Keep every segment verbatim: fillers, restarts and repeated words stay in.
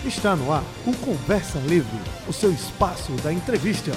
Está no ar o Conversa Livre, o seu espaço da entrevista.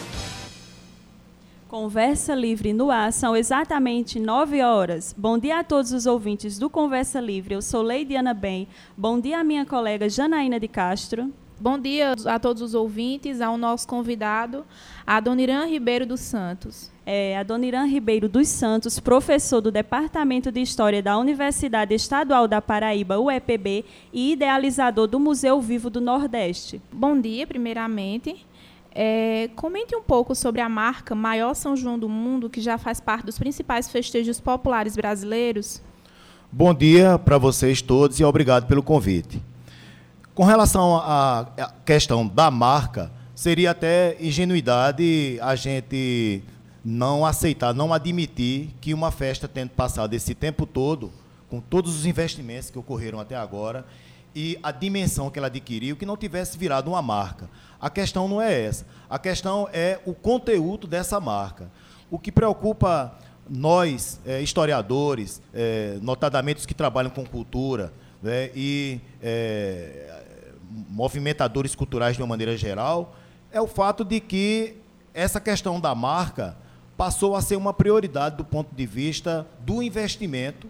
Conversa Livre no ar, são exatamente nove horas. Bom dia a todos os ouvintes do Conversa Livre. Eu sou Leidiana Bem. Bom dia a minha colega Janaína de Castro. Bom dia a todos os ouvintes, ao nosso convidado, a Dona Irã Ribeiro dos Santos. É, a Dona Irã Ribeiro dos Santos, professor do Departamento de História da Universidade Estadual da Paraíba, U E P B, e idealizador do Museu Vivo do Nordeste. Bom dia, primeiramente. É, comente um pouco sobre a marca Maior São João do Mundo, que já faz parte dos principais festejos populares brasileiros. Bom dia para vocês todos e obrigado pelo convite. Com relação à questão da marca, seria até ingenuidade a gente não aceitar, não admitir que uma festa tendo passado esse tempo todo, com todos os investimentos que ocorreram até agora, e a dimensão que ela adquiriu, que não tivesse virado uma marca. A questão não é essa. A questão é o conteúdo dessa marca. O que preocupa nós, é, historiadores, é, notadamente os que trabalham com cultura, né, e é, movimentadores culturais de uma maneira geral, é o fato de que essa questão da marca passou a ser uma prioridade do ponto de vista do investimento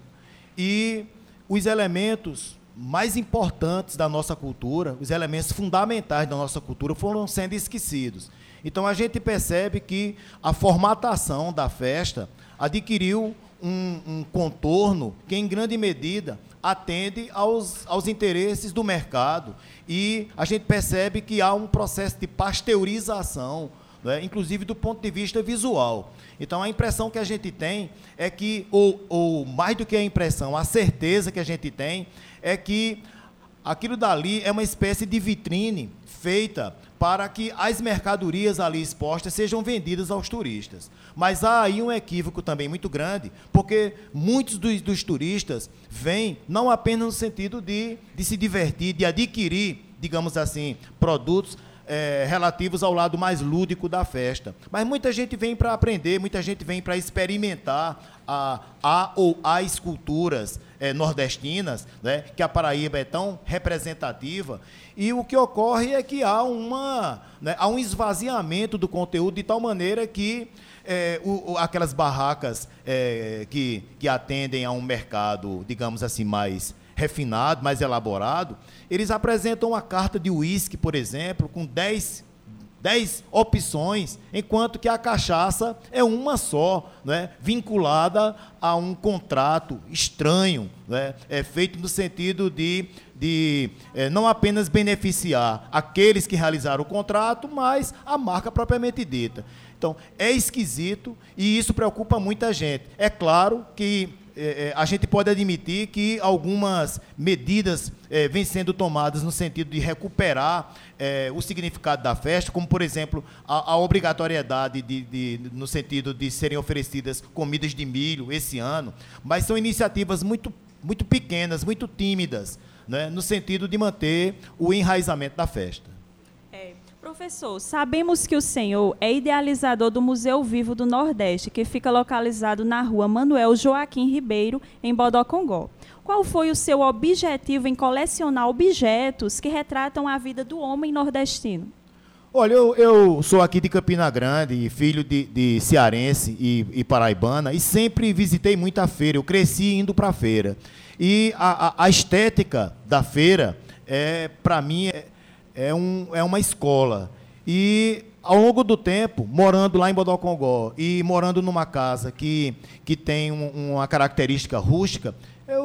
e os elementos mais importantes da nossa cultura, os elementos fundamentais da nossa cultura foram sendo esquecidos. Então, a gente percebe que a formatação da festa adquiriu um, um contorno que, em grande medida, atende aos, aos interesses do mercado e a gente percebe que há um processo de pasteurização, né, inclusive do ponto de vista visual. Então, a impressão que a gente tem é que, ou, ou mais do que a impressão, a certeza que a gente tem é que aquilo dali é uma espécie de vitrine feita para que as mercadorias ali expostas sejam vendidas aos turistas. Mas há aí um equívoco também muito grande, porque muitos dos, dos turistas vêm não apenas no sentido de, de se divertir, de adquirir, digamos assim, produtos É, relativos ao lado mais lúdico da festa. Mas muita gente vem para aprender, muita gente vem para experimentar a, a ou as esculturas é, nordestinas, né, que a Paraíba é tão representativa, e o que ocorre é que há, uma, né, há um esvaziamento do conteúdo de tal maneira que é, o, o, aquelas barracas é, que, que atendem a um mercado, digamos assim, mais refinado, mais elaborado, eles apresentam uma carta de uísque, por exemplo, com dez, dez opções, enquanto que a cachaça é uma só, né, vinculada a um contrato estranho, né, é feito no sentido de, de é, não apenas beneficiar aqueles que realizaram o contrato, mas a marca propriamente dita. Então, é esquisito e isso preocupa muita gente. É claro que É, a gente pode admitir que algumas medidas é, vêm sendo tomadas no sentido de recuperar é, o significado da festa, como, por exemplo, a, a obrigatoriedade de, de, no sentido de serem oferecidas comidas de milho esse ano, mas são iniciativas muito, muito pequenas, muito tímidas, né, no sentido de manter o enraizamento da festa. Professor, sabemos que o senhor é idealizador do Museu Vivo do Nordeste, que fica localizado na rua Manuel Joaquim Ribeiro, em Bodocongó. Qual foi o seu objetivo em colecionar objetos que retratam a vida do homem nordestino? Olha, eu, eu sou aqui de Campina Grande, filho de, de cearense e, e paraibana, e sempre visitei muito a feira. Eu cresci indo para a feira. E a, a, a estética da feira, é, para mim, é, É, um, é uma escola. E, ao longo do tempo, morando lá em Bodocongó e morando numa casa que, que tem um, uma característica rústica,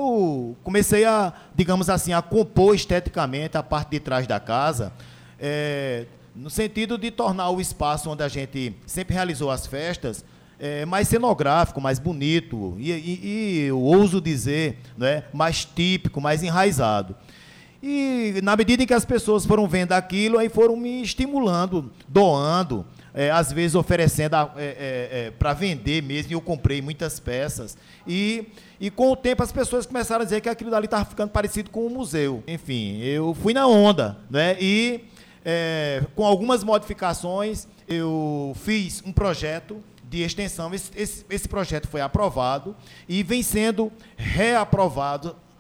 eu comecei a, digamos assim, a compor esteticamente a parte de trás da casa, é, no sentido de tornar o espaço onde a gente sempre realizou as festas é, mais cenográfico, mais bonito, e, e, e eu ouso dizer, né, mais típico, mais enraizado. E, na medida em que as pessoas foram vendo aquilo, aí foram me estimulando, doando, é, às vezes oferecendo é, é, é, para vender mesmo, e eu comprei muitas peças. E, e, com o tempo, as pessoas começaram a dizer que aquilo dali estava ficando parecido com um museu. Enfim, eu fui na onda, né? E, é, com algumas modificações, eu fiz um projeto de extensão. Esse, esse, esse projeto foi aprovado e vem sendo reaprovado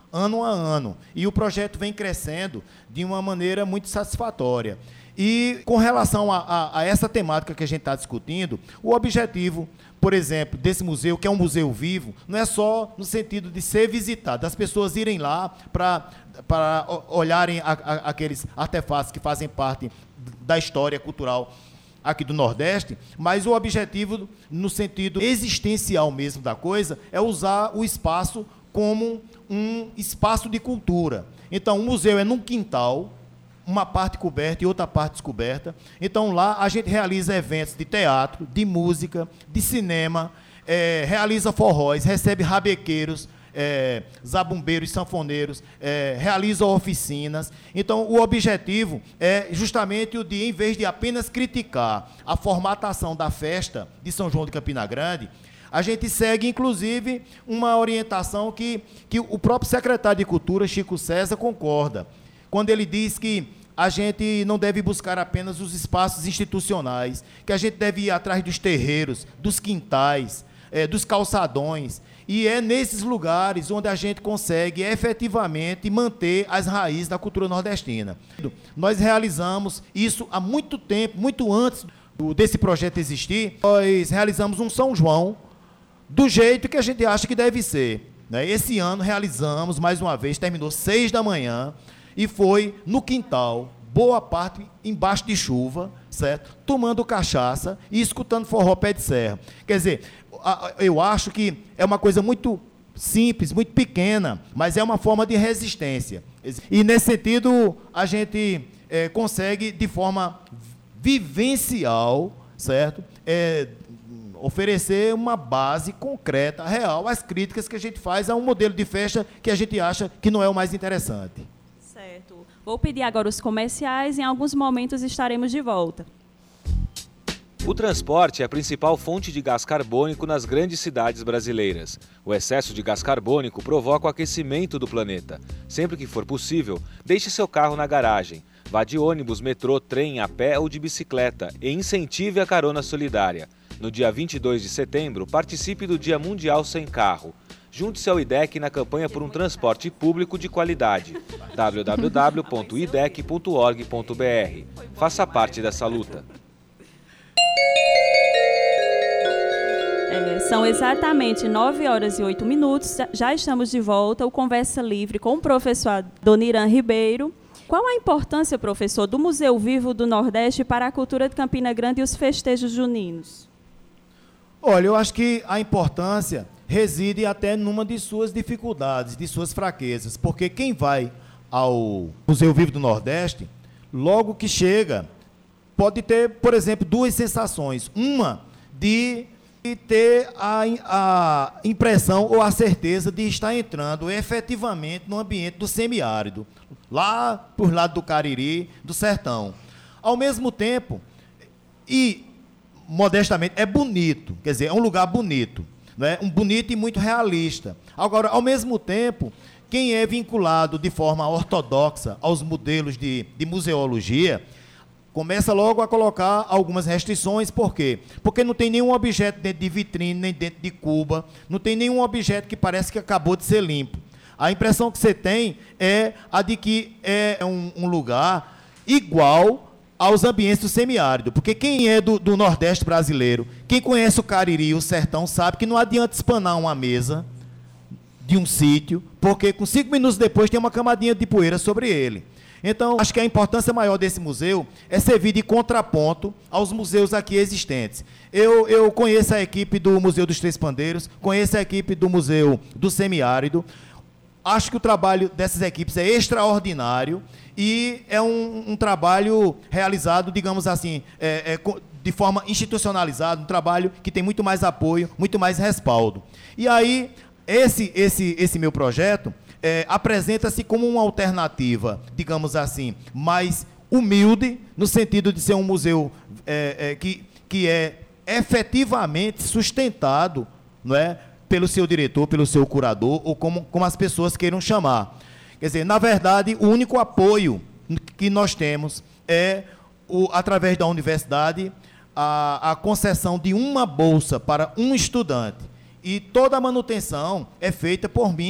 ano a ano. E o projeto vem crescendo de uma maneira muito satisfatória. E, com relação a, a, a essa temática que a gente está discutindo, o objetivo, por exemplo, desse museu, que é um museu vivo, não é só no sentido de ser visitado, das pessoas irem lá para para olharem a, a, aqueles artefatos que fazem parte da história cultural aqui do Nordeste, mas o objetivo, no sentido existencial mesmo da coisa, é usar o espaço como um espaço de cultura. Então, o museu é num quintal, uma parte coberta e outra parte descoberta. Então, lá a gente realiza eventos de teatro, de música, de cinema, é, realiza forróis, recebe rabequeiros, é, zabumbeiros, sanfoneiros, é, realiza oficinas. Então, o objetivo é justamente o de, em vez de apenas criticar a formatação da festa de São João de Campina Grande, a gente segue, inclusive, uma orientação que, que o próprio secretário de Cultura, Chico César, concorda, quando ele diz que a gente não deve buscar apenas os espaços institucionais, que a gente deve ir atrás dos terreiros, dos quintais, é, dos calçadões, e é nesses lugares onde a gente consegue efetivamente manter as raízes da cultura nordestina. Nós realizamos isso há muito tempo, muito antes desse projeto existir. Nós realizamos um São João do jeito que a gente acha que deve ser, né? Esse ano realizamos, mais uma vez, terminou seis da manhã, e foi no quintal, boa parte embaixo de chuva, certo? Tomando cachaça e escutando forró pé de serra. Quer dizer, eu acho que é uma coisa muito simples, muito pequena, mas é uma forma de resistência. E, nesse sentido, a gente é, consegue, de forma vivencial, certo? É, oferecer uma base concreta, real, às críticas que a gente faz a um modelo de festa que a gente acha que não é o mais interessante. Certo. Vou pedir agora os comerciais e em alguns momentos estaremos de volta. O transporte é a principal fonte de gás carbônico nas grandes cidades brasileiras. O excesso de gás carbônico provoca o aquecimento do planeta. Sempre que for possível, deixe seu carro na garagem. Vá de ônibus, metrô, trem, a pé ou de bicicleta e incentive a carona solidária. No dia vinte e dois de setembro, participe do Dia Mundial Sem Carro. Junte-se ao I D E C na campanha por um transporte público de qualidade. w w w ponto i d e c ponto org ponto b r. Faça parte dessa luta. É, são exatamente nove horas e oito minutos. Já estamos de volta. O Conversa Livre com o professor Adoniran Ribeiro. Qual a importância, professor, do Museu Vivo do Nordeste para a cultura de Campina Grande e os festejos juninos? Olha, eu acho que a importância reside até numa de suas dificuldades, de suas fraquezas, porque quem vai ao Museu Vivo do Nordeste, logo que chega, pode ter, por exemplo, duas sensações. Uma, de ter a, a impressão ou a certeza de estar entrando efetivamente no ambiente do semiárido, lá por lado do Cariri, do sertão. Ao mesmo tempo, e modestamente, é bonito, quer dizer, é um lugar bonito, né? Um bonito e muito realista. Agora, ao mesmo tempo, quem é vinculado de forma ortodoxa aos modelos de, de museologia, começa logo a colocar algumas restrições. Por quê? Porque não tem nenhum objeto dentro de vitrine, nem dentro de cuba, não tem nenhum objeto que parece que acabou de ser limpo. A impressão que você tem é a de que é um, um lugar igual aos ambientes do semiárido, porque quem é do, do Nordeste brasileiro, quem conhece o Cariri, o sertão, sabe que não adianta espanar uma mesa de um sítio, porque com cinco minutos depois tem uma camadinha de poeira sobre ele. Então, acho que a importância maior desse museu é servir de contraponto aos museus aqui existentes. Eu, eu conheço a equipe do Museu dos Três Pandeiros, conheço a equipe do Museu do Semiárido. Acho que o trabalho dessas equipes é extraordinário e é um, um trabalho realizado, digamos assim, é, é, de forma institucionalizada, um trabalho que tem muito mais apoio, muito mais respaldo. E aí, esse, esse, esse meu projeto é, apresenta-se como uma alternativa, digamos assim, mais humilde, no sentido de ser um museu é, é, que, que é efetivamente sustentado, não é, pelo seu diretor, pelo seu curador, ou como, como as pessoas queiram chamar. Quer dizer, na verdade, o único apoio que nós temos é, o, através da universidade, a, a concessão de uma bolsa para um estudante. E toda a manutenção é feita por mim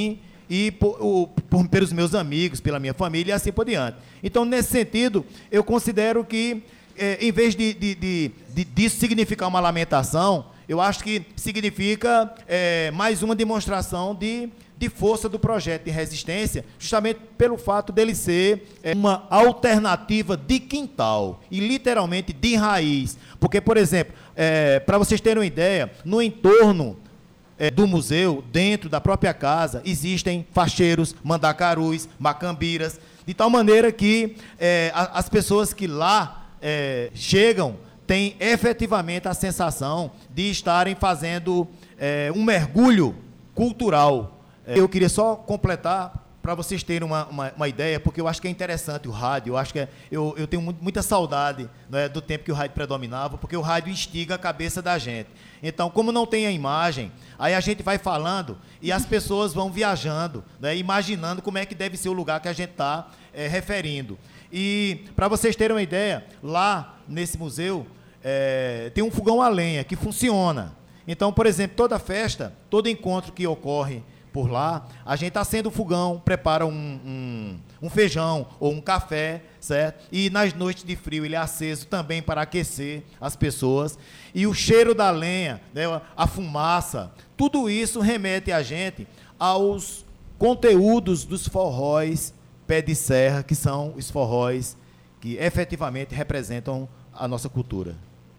e por, o, por, pelos meus amigos, pela minha família e assim por diante. Então, nesse sentido, eu considero que, é, em vez de, de, de, de, disso significar uma lamentação, eu acho que significa é, mais uma demonstração de, de força do projeto de resistência, justamente pelo fato dele ser é, uma alternativa de quintal e literalmente de raiz. Porque, por exemplo, é, para vocês terem uma ideia, no entorno é, do museu, dentro da própria casa, existem facheiros, mandacarus, macambiras, de tal maneira que é, a, as pessoas que lá é, chegam têm efetivamente a sensação de estarem fazendo é, um mergulho cultural. Eu queria só completar, para vocês terem uma, uma, uma ideia, porque eu acho que é interessante o rádio, eu acho que é, eu, eu tenho muita saudade, né, do tempo que o rádio predominava, porque o rádio instiga a cabeça da gente. Então, como não tem a imagem, aí a gente vai falando e as pessoas vão viajando, né, imaginando como é que deve ser o lugar que a gente está é, referindo. E, para vocês terem uma ideia, lá nesse museu é, tem um fogão a lenha que funciona. Então, por exemplo, toda festa, todo encontro que ocorre por lá, a gente acende o fogão, prepara um, um, um feijão ou um café, certo? E nas noites de frio ele é aceso também para aquecer as pessoas. E o cheiro da lenha, né, a fumaça, tudo isso remete a gente aos conteúdos dos forróis pé de serra, que são os forróis que efetivamente representam a nossa cultura.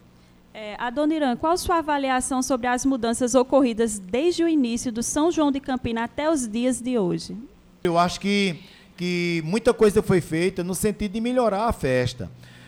É, Adoniran, qual a sua avaliação sobre as mudanças ocorridas desde o início do São João de Campina até os dias de hoje? Eu acho que, que muita coisa foi feita no sentido de melhorar a festa.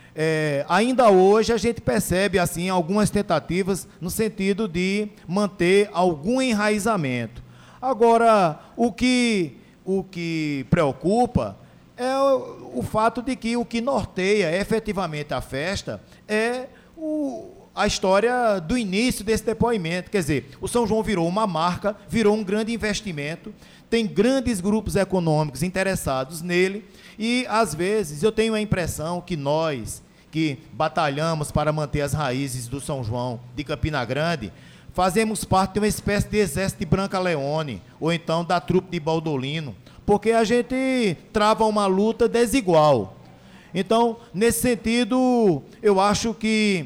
É, ainda hoje a gente percebe assim, algumas tentativas no sentido de manter algum enraizamento. Agora, o que, o que preocupa é o, o fato de que o que norteia efetivamente a festa é o... a história do início desse depoimento. Quer dizer, o São João virou uma marca, virou um grande investimento, tem grandes grupos econômicos interessados nele e, às vezes, eu tenho a impressão que nós, que batalhamos para manter as raízes do São João de Campina Grande, fazemos parte de uma espécie de exército de Branca Leone, ou então da trupe de Baldolino, porque a gente trava uma luta desigual. Então, nesse sentido, eu acho que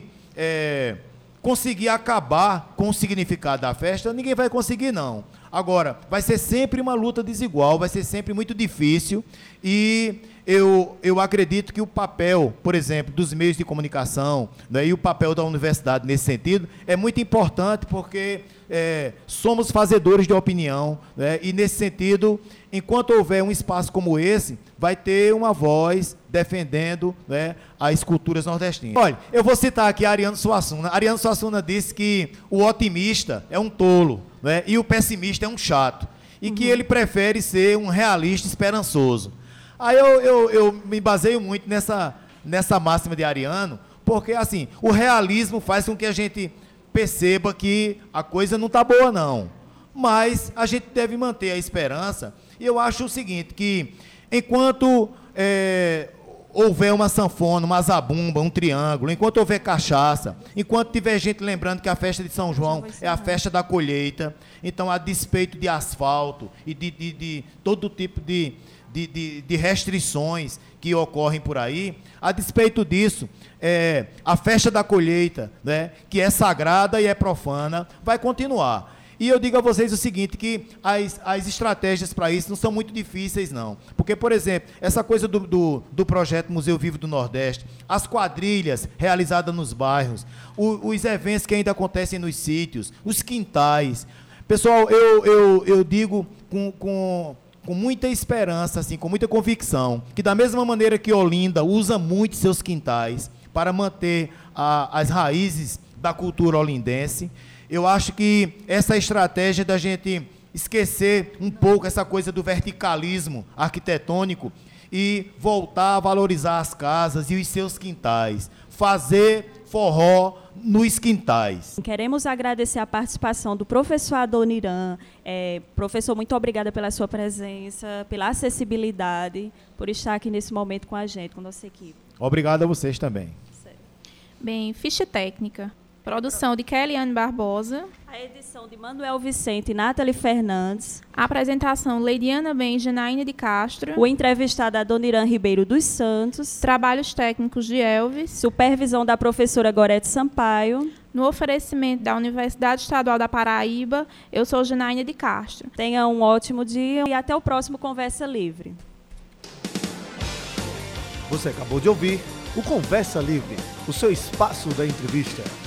É, conseguir acabar com o significado da festa, ninguém vai conseguir, não. Agora, vai ser sempre uma luta desigual, vai ser sempre muito difícil e eu, eu acredito que o papel, por exemplo, dos meios de comunicação, né, e o papel da universidade nesse sentido é muito importante porque é, somos fazedores de opinião, né, e nesse sentido, enquanto houver um espaço como esse, vai ter uma voz defendendo, né, as culturas nordestinas. Olha, eu vou citar aqui a Ariano Suassuna. Ariano Suassuna disse que o otimista é um tolo, né, e o pessimista é um chato, e uhum. que ele prefere ser um realista esperançoso. Aí eu, eu, eu me baseio muito nessa, nessa máxima de Ariano, porque assim, o realismo faz com que a gente perceba que a coisa não está boa, não. Mas a gente deve manter a esperança. E eu acho o seguinte, que enquanto é, houver uma sanfona, uma zabumba, um triângulo, enquanto houver cachaça, enquanto tiver gente lembrando que a festa de São João é a festa da colheita, então, a despeito de asfalto e de, de, de todo tipo de, de, de, de restrições que ocorrem por aí, a despeito disso, é, a festa da colheita, né, que é sagrada e é profana, vai continuar. E eu digo a vocês o seguinte, que as, as estratégias para isso não são muito difíceis, não. Porque, por exemplo, essa coisa do, do, do projeto Museu Vivo do Nordeste, as quadrilhas realizadas nos bairros, o, os eventos que ainda acontecem nos sítios, os quintais. Pessoal, eu, eu, eu digo com, com, com muita esperança, assim, com muita convicção, que da mesma maneira que Olinda usa muito seus quintais para manter a, as raízes da cultura olindense, eu acho que essa estratégia da gente esquecer um pouco essa coisa do verticalismo arquitetônico e voltar a valorizar as casas e os seus quintais, fazer forró nos quintais. Queremos agradecer a participação do professor Adoniran. É, professor, muito obrigada pela sua presença, pela acessibilidade, por estar aqui nesse momento com a gente, com a nossa equipe. Obrigado a vocês também. Bem, ficha técnica. Produção de Kellyanne Barbosa. A edição de Manuel Vicente e Nathalie Fernandes. Apresentação Leidiana Ben e Janaína de Castro. O entrevistado Adoniran Ribeiro dos Santos. Trabalhos técnicos de Elvis. Supervisão da professora Gorete Sampaio. No oferecimento da Universidade Estadual da Paraíba, eu sou Janaína de Castro. Tenha um ótimo dia e até o próximo Conversa Livre. Você acabou de ouvir o Conversa Livre, o seu espaço da entrevista.